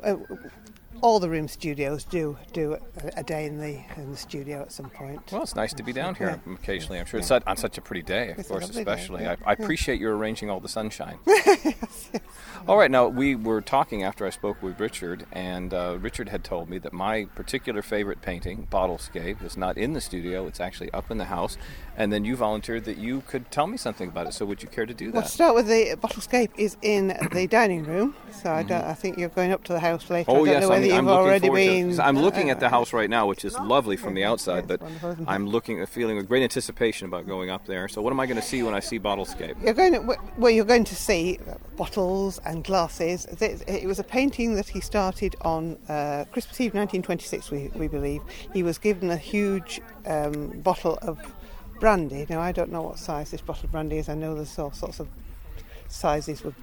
all the room studios do a day in the studio at some point. Well, it's nice to be down here occasionally. I'm sure it's on such a pretty day, of course, especially. Day, I appreciate you arranging all the sunshine. Yes. All right, now, we were talking after I spoke with Richard, and Richard had told me that my particular favorite painting, Bottlescape, is not in the studio. It's actually up in the house. And then you volunteered that you could tell me something about it, so would you care to do that? Well, to start with, the Bottlescape is in the dining room, so I think you're going up to the house later. Oh, yes, I'm already been. I'm looking at the house right now, which is lovely from the outside, but I'm feeling a great anticipation about going up there. So what am I going to see when I see Bottlescape? You're going to see bottles and glasses. It was a painting that he started on Christmas Eve 1926, we believe. He was given a huge bottle of brandy. Now, I don't know what size this bottle of brandy is. I know there's all sorts of sizes with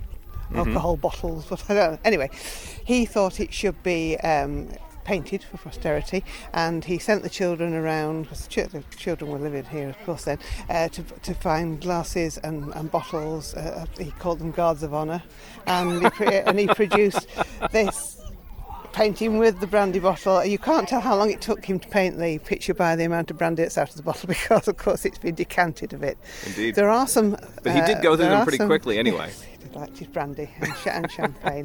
alcohol bottles, but I don't know. Anyway, he thought it should be painted for posterity, and he sent the children around, because the children were living here, of course, then, to find glasses and bottles. He called them guards of honour, and he produced this painting with the brandy bottle. You can't tell how long it took him to paint the picture by the amount of brandy that's out of the bottle, because, of course, it's been decanted a bit. Indeed. There are some... But he did go through them pretty quickly anyway. He did like his brandy and champagne.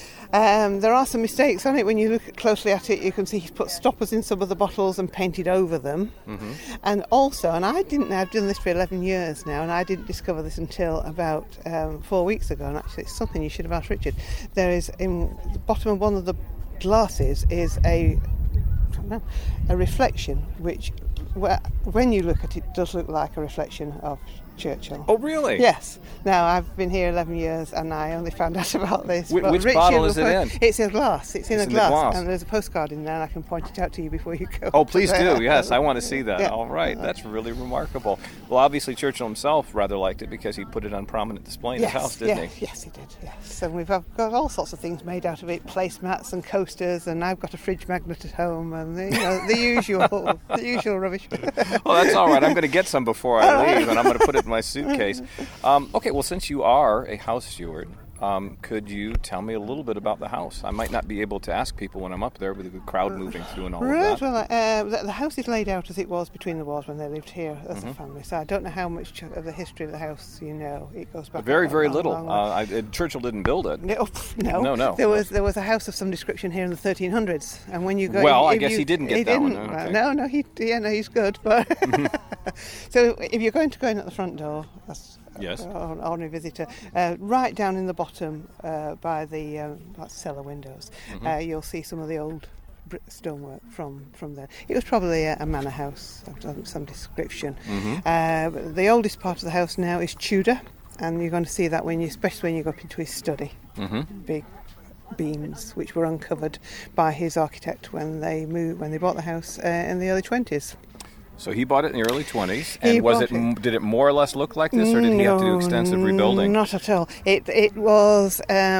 There are some mistakes on it. When you look closely at it, you can see he's put stoppers in some of the bottles and painted over them. And also, and I've done this for 11 years now, and I didn't discover this until about 4 weeks ago, and actually it's something you should have asked Richard. There is, in the bottom of one of the glasses, is a reflection which when you look at it, it does look like a reflection of Churchill. Oh, really? Yes. Now, I've been here 11 years and I only found out about this. Which bottle is it in? It's a glass. It's in a glass. The glass. And there's a postcard in there and I can point it out to you before you go. Oh, please do. Yes, I want to see that. Yeah. All right. That's really remarkable. Well, obviously Churchill himself rather liked it because he put it on prominent display in his house, didn't he? Yes, he did. Yes. And we've got all sorts of things made out of it, placemats and coasters, and I've got a fridge magnet at home, and the usual rubbish. Well, that's all right. I'm going to get some before I leave, and I'm going to put it in my suitcase. Okay, well, since you are a house steward, could you tell me a little bit about the house? I might not be able to ask people when I'm up there with the crowd moving through and all of that. Well, the house is laid out as it was between the wars when they lived here as a family. So I don't know how much of the history of the house you know. It goes back very, very little. Churchill didn't build it. No. There was a house of some description here in the 1300s, and when you go, I guess he didn't get that one. Okay. No, he's good. But so if you're going to go in at the front door, that's ordinary visitor, right down in the bottom by the cellar windows, you'll see some of the old stonework from there. It was probably a manor house of some description. The oldest part of the house now is Tudor, and you're going to see that especially when you go up into his study. Big beams which were uncovered by his architect when they bought the house in the early 20s. So he bought it in the early 20s, and did it more or less look like this, or did he have to do extensive rebuilding? Not at all. It was.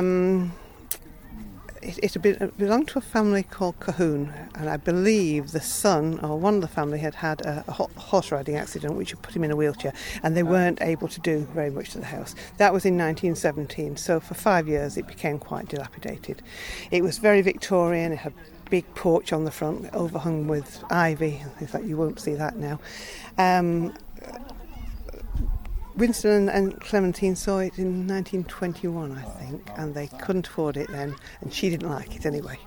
It belonged to a family called Cahoon, and I believe the son or one of the family had a horse riding accident which put him in a wheelchair, and they weren't able to do very much to the house. That was in 1917, so for 5 years it became quite dilapidated. It was very Victorian. It had big porch on the front overhung with ivy. In fact, you won't see that now. Winston and Clementine saw it in 1921, I think, and they couldn't afford it then, and she didn't like it anyway.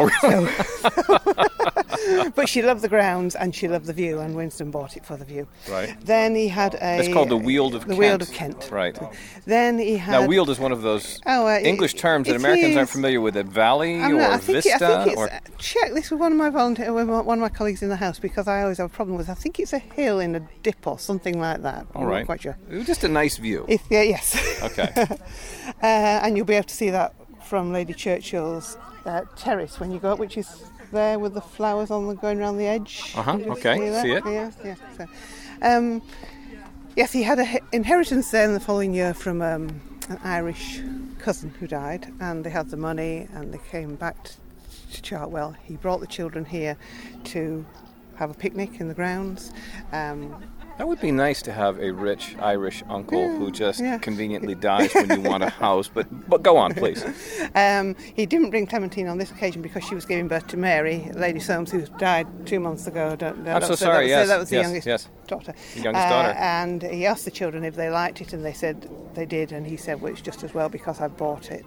But she loved the grounds and she loved the view, and Winston bought it for the view. Right. Then he had It's called the Weald of Kent. The Weald of Kent. Right. Then he had... Now, Weald is one of those English terms that Americans aren't familiar with. A valley or vista? Check this with one of my colleagues in the house, because I always have a problem with it. I think it's a hill in a dip or something like that. All right. I'm not quite sure. Just a nice view. Yes. Okay. And you'll be able to see that from Lady Churchill's terrace when you go up, which is there with the flowers going around the edge. Okay. See it? Yes. So, yes, he had an inheritance then the following year from an Irish cousin who died, and they had the money and they came back to Chartwell. He brought the children here to have a picnic in the grounds. That would be nice to have a rich Irish uncle who just conveniently dies when you want a house. But go on, please. He didn't bring Clementine on this occasion because she was giving birth to Mary, Lady Soames, who died 2 months ago. I'm so sorry, yes. That was the youngest daughter. The youngest daughter. And he asked the children if they liked it, and they said they did. And he said, well, it's just as well because I bought it.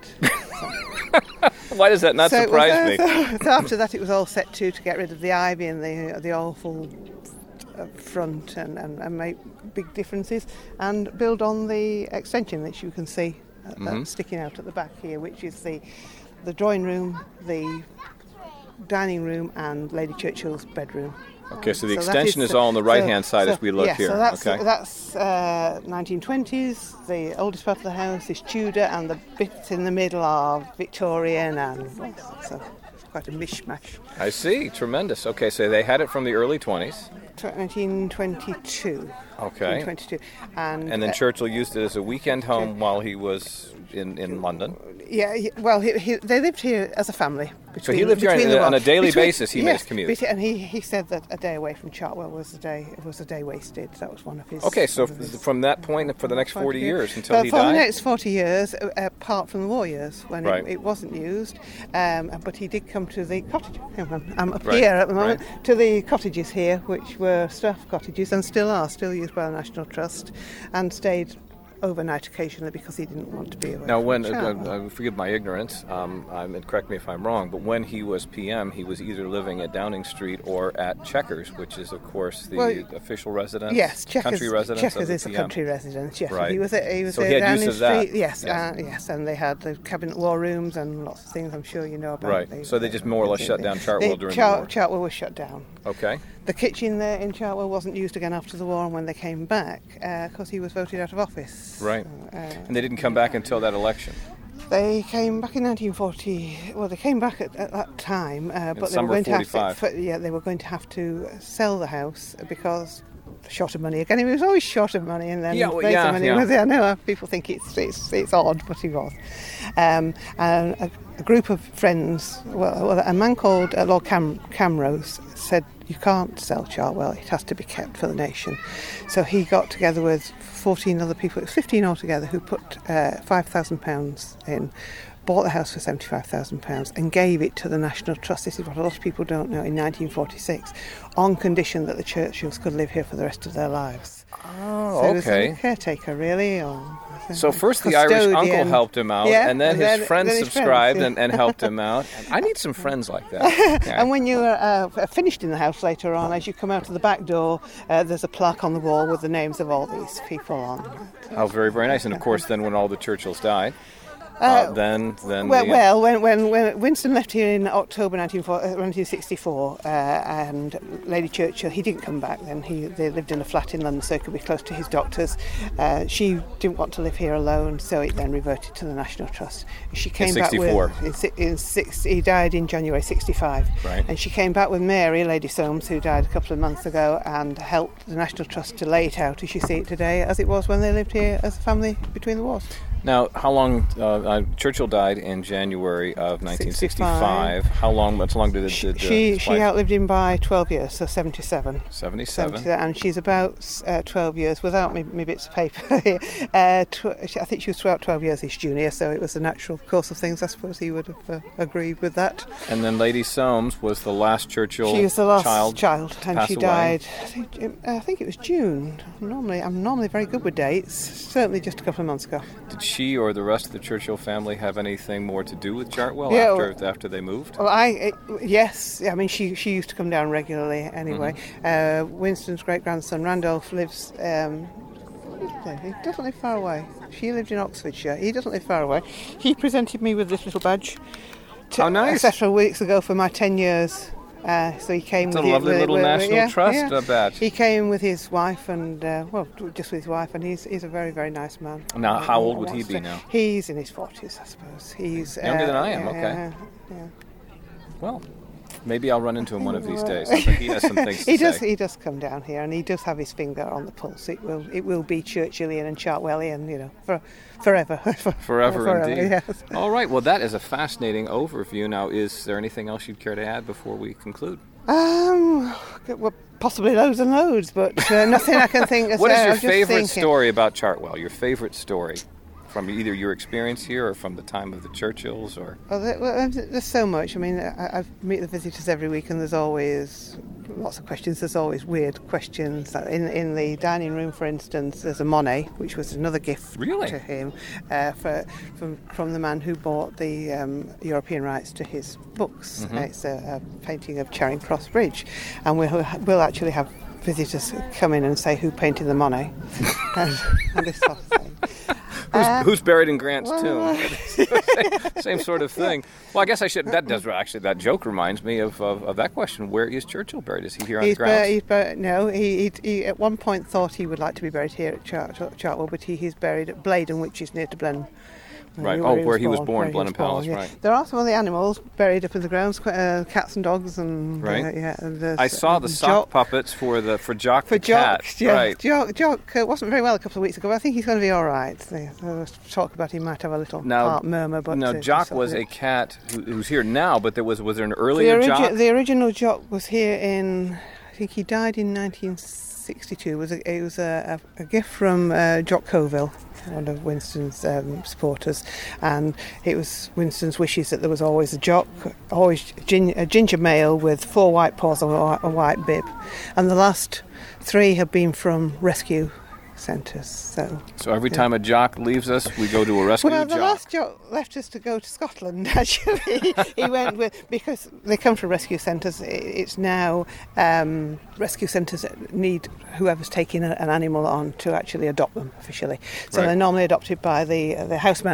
Why does that not surprise me? So after that, it was all set to get rid of the ivy and the awful front and make big differences, and build on the extension that you can see sticking out at the back here, which is the drawing room, the dining room, and Lady Churchill's bedroom. Okay, so the extension is all on the right-hand side as we look here. So that's 1920s. The oldest part of the house is Tudor, and the bits in the middle are Victorian, and so it's quite a mishmash. I see. Tremendous. Okay, so they had it from the early 20s. 1922. Okay. 1922. And then Churchill used it as a weekend home while he was in London. Yeah, well, they lived here as a family. So he lived here on a daily basis. He made his commute. And he said that a day away from Chartwell was a day wasted. That was one of his. Okay, so from that point for the next 40 years until he died. For the next 40 years, apart from the war years when it wasn't used, but he did come to the cottage. I'm up here at the moment to the cottages here, which were staff cottages and still used by the National Trust, and stayed overnight occasionally because he didn't want to be away. Now, when forgive my ignorance, correct me if I'm wrong, but when he was PM, he was either living at Downing Street or at Chequers, which is, of course, the official residence. Yes, country residence. Chequers is a country residence. Yes, right. He was at so he had Downing use of that. Street. Yes, and they had the cabinet war rooms and lots of things. I'm sure you know about. Right. So they just more or less shut down Chartwell during the war. Chartwell was shut down. Okay. The kitchen there in Chartwell wasn't used again after the war, and when they came back, because he was voted out of office. Right. And they didn't come back until that election. They came back in 1940. Well, they came back at that time, but they were going they were going to have to sell the house because short of money again. He was always short of money, and then money. I know people think it's odd, but he was. And a group of friends, a man called Lord Camrose said, "You can't sell Chartwell; it has to be kept for the nation." So he got together with 14 other people, it was 15 altogether, who put £5,000 in, bought the house for £75,000 and gave it to the National Trust. This is what a lot of people don't know, in 1946, on condition that the Churchills could live here for the rest of their lives. Oh, so okay. He was a caretaker, really. So first the Irish uncle helped him out, and then his friends subscribed and helped him out. I need some friends like that. Yeah. And when you're finished in the house later on, as you come out of the back door, there's a plaque on the wall with the names of all these people on. Oh, very, very nice. And of course, then when all the Churchills died, when Winston left here in October 1964, and Lady Churchill, he didn't come back then. They lived in a flat in London so he could be close to his doctors. She didn't want to live here alone, so it then reverted to the National Trust. She came back he died in January 65, right. And she came back with Mary, Lady Soames, who died a couple of months ago, and helped the National Trust to lay it out as you see it today, as it was when they lived here as a family between the wars. Now, how long? Churchill died in January of 1965. Much long did she outlived him by 12 years, so 77. 77. And she's about 12 years, without me bits of paper here. I think she was about 12 years his junior, so it was a natural course of things. I suppose he would have agreed with that. And then Lady Soames was the last Churchill child. She was the last child, and she died, I think it was June. I'm normally very good with dates, certainly just a couple of months ago. Did she or the rest of the Churchill family have anything more to do with Chartwell after they moved? Well, yes. I mean, she used to come down regularly anyway. Mm-hmm. Winston's great-grandson, Randolph, lives... he doesn't live far away. She lived in Oxfordshire. He doesn't live far away. He presented me with this little badge several weeks ago for my 10 years. So he came with a lovely little National Trust badge. He came with his wife and just with his wife, and he's a very, very nice man. Now, how old would he be now? He's in his 40s, I suppose. He's younger than I am. Okay. Yeah. Well, maybe I'll run into him one of these days. I think he has some things to say. He does come down here, and he does have his finger on the pulse. It will be Churchillian and Chartwellian, forever. Forever indeed. Yes. All right. Well, that is a fascinating overview. Now, is there anything else you'd care to add before we conclude? Well, possibly loads and loads, but nothing I can think of. What is your favorite story about Chartwell? Your favorite story? From either your experience here or from the time of the Churchills? There's so much. I mean, I meet the visitors every week, and there's always lots of questions. There's always weird questions. In the dining room, for instance, there's a Monet, which was another gift to him from the man who bought the European rights to his books. Mm-hmm. It's a painting of Charing Cross Bridge, and we'll actually have visitors come in and say who painted the Monet and this sort of thing. Who's buried in Grant's tomb? Same sort of thing. Well, I guess I should. That joke reminds me of that question. Where is Churchill buried? Is he here on the grounds? No, he at one point thought he would like to be buried here at Chartwell, but he's buried at Blaydon, which is near to Blenheim. Right. Where he was born, Blenheim Palace. Yeah. Right. There are some of the animals buried up in the grounds, cats and dogs, and right. I saw the sock puppets for Jock the cat. Yeah. Right. Jock wasn't very well a couple of weeks ago, but I think he's going to be all right. There was talk about he might have a little heart murmur. But Jock was a cat who's here now, but was there an earlier Jock? The original Jock was here in. I think he died in 1962. It was a gift from Jock Coville, one of Winston's supporters, and it was Winston's wishes that there was always a Jock, always a ginger male with 4 white paws and a white bib, and the last 3 have been from rescue centres. So every time a Jock leaves us, we go to a rescue Jock. Well, the last Jock left us to go to Scotland, actually. He went because they come from rescue centres. It's now rescue centres that need whoever's taking an animal on to actually adopt them officially. So they're normally adopted by the house manager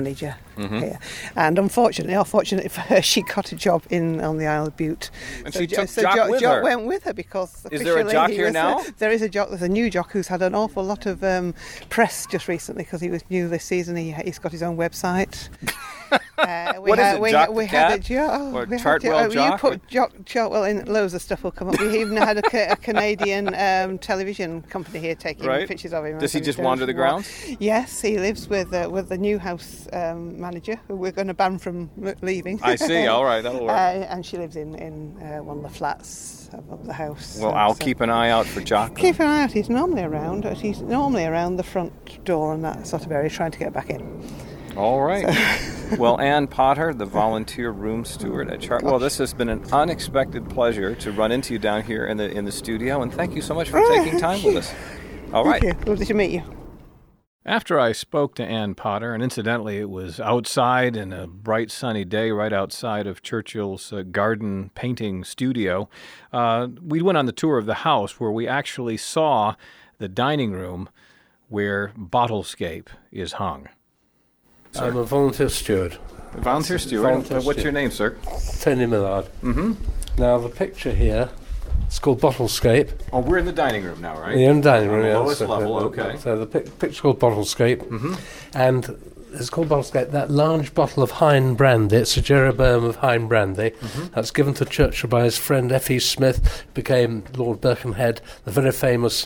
here. And unfortunately, or fortunately for her, she got a job on the Isle of Bute. And she took Jock with her. Went with her because is there a Jock here now? There is a Jock. There's a new Jock who's had an awful lot of press just recently because he was new this season. He's got his own website. What is it, Jock the Cat? Or Chartwell Jock? You put Jock Chartwell in, loads of stuff will come up. We even had a Canadian television company here taking pictures of him. Does he just wander the grounds? Yes, he lives with the new house manager, who we're going to ban from leaving. I see. All right, that'll work. And she lives in one of the flats of the house. Well, I'll keep an eye out for Jock. Keep an eye out. He's normally around. He's normally around the front door and that sort of area, trying to get back in. All right. Well, Ann Potter, the volunteer room steward at Chartwell, this has been an unexpected pleasure to run into you down here in the studio, and thank you so much for taking time with us. All right. Thank you. Lovely to meet you. After I spoke to Ann Potter, and incidentally it was outside in a bright sunny day right outside of Churchill's garden painting studio, we went on the tour of the house where we actually saw the dining room where Bottlescape is hung. Sir? I'm a volunteer steward. Volunteer steward? What's your name, sir? Tony Millard. Mm-hmm. Now, the picture here, it's called Bottlescape. Oh, we're in the dining room now, right? We're in the dining room, on the lowest level, okay. So the picture's called Bottlescape. Mm-hmm. And it's called Bottlescape. That large bottle of Hine brandy, it's a Jeroboam of Hine brandy, that's given to Churchill by his friend F.E. Smith, who became Lord Birkenhead, the very famous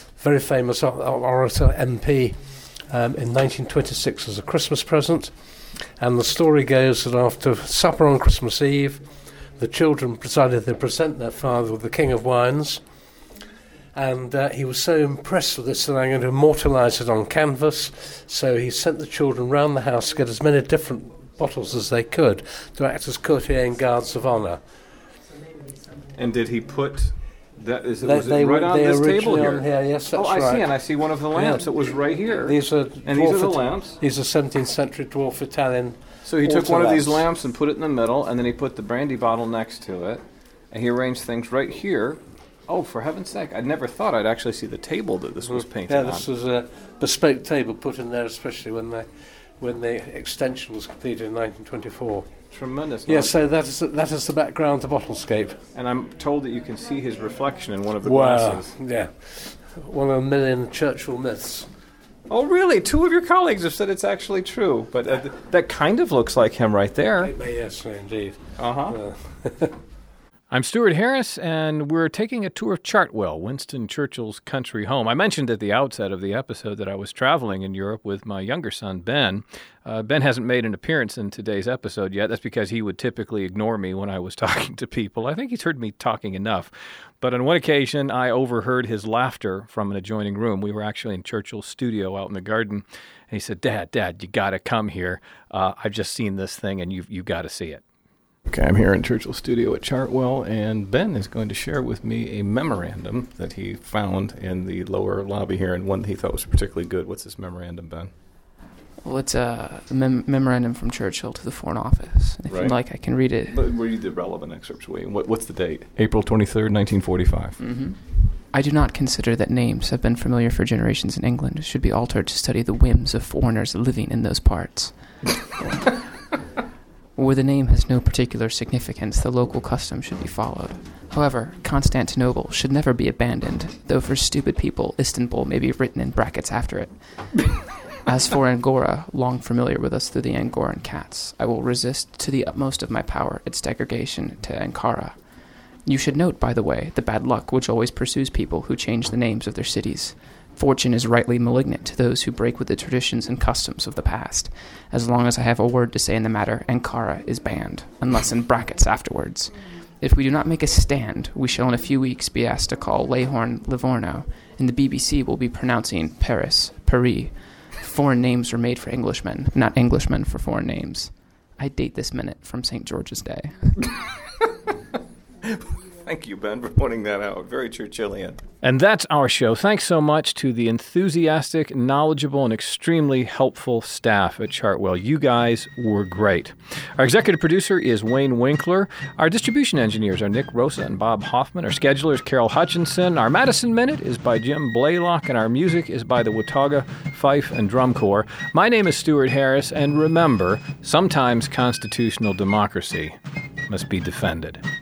orator MP, in 1926 as a Christmas present. And the story goes that after supper on Christmas Eve, the children decided to present their father with the King of Wines, and he was so impressed with this that I'm going to immortalise it on canvas. So he sent the children round the house to get as many different bottles as they could to act as courtier and guards of honour. And did he put... Was it right on this table here? Yes, that's right. I see, and I see one of the lamps that was right here. These are the lamps? These are 17th century dwarf Italian. So he took one of these lamps and put it in the middle, and then he put the brandy bottle next to it, and he arranged things right here. Oh, for heaven's sake, I never thought I'd actually see the table that this was painted on. Yeah, this was a bespoke table put in there, especially when the extension was completed in 1924. Tremendous. Yes, so that is the background to Bottlescape. And I'm told that you can see his reflection in one of the glasses. Yeah. One of a million Churchill myths. Oh, really? 2 of your colleagues have said it's actually true. But that kind of looks like him right there. Yes, indeed. Uh-huh. I'm Stuart Harris, and we're taking a tour of Chartwell, Winston Churchill's country home. I mentioned at the outset of the episode that I was traveling in Europe with my younger son, Ben. Ben hasn't made an appearance in today's episode yet. That's because he would typically ignore me when I was talking to people. I think he's heard me talking enough. But on one occasion, I overheard his laughter from an adjoining room. We were actually in Churchill's studio out in the garden. And he said, Dad, you got to come here. I've just seen this thing, and you've got to see it. Okay, I'm here in Churchill's studio at Chartwell, and Ben is going to share with me a memorandum that he found in the lower lobby here, and one that he thought was particularly good. What's this memorandum, Ben? Well, it's a memorandum from Churchill to the Foreign Office. If you'd like, I can read it. But read the relevant excerpts. What's the date? April 23rd, 1945. Mm-hmm. I do not consider that names have been familiar for generations in England should be altered to study the whims of foreigners living in those parts. Where the name has no particular significance, the local custom should be followed. However, Constantinople should never be abandoned, though for stupid people, Istanbul may be written in brackets after it. As for Angora, long familiar with us through the Angoran cats, I will resist to the utmost of my power its degradation to Ankara. You should note, by the way, the bad luck which always pursues people who change the names of their cities. Fortune is rightly malignant to those who break with the traditions and customs of the past. As long as I have a word to say in the matter, Ankara is banned, unless in brackets afterwards. If we do not make a stand, we shall in a few weeks be asked to call Lahorn Livorno, and the BBC will be pronouncing Paris. Foreign names are made for Englishmen, not Englishmen for foreign names. I date this minute from St. George's Day. Thank you, Ben, for pointing that out. Very Churchillian. And that's our show. Thanks so much to the enthusiastic, knowledgeable, and extremely helpful staff at Chartwell. You guys were great. Our executive producer is Wayne Winkler. Our distribution engineers are Nick Rosa and Bob Hoffman. Our scheduler is Carol Hutchinson. Our Madison Minute is by Jim Blaylock, and our music is by the Watauga Fife and Drum Corps. My name is Stuart Harris, and remember, sometimes constitutional democracy must be defended.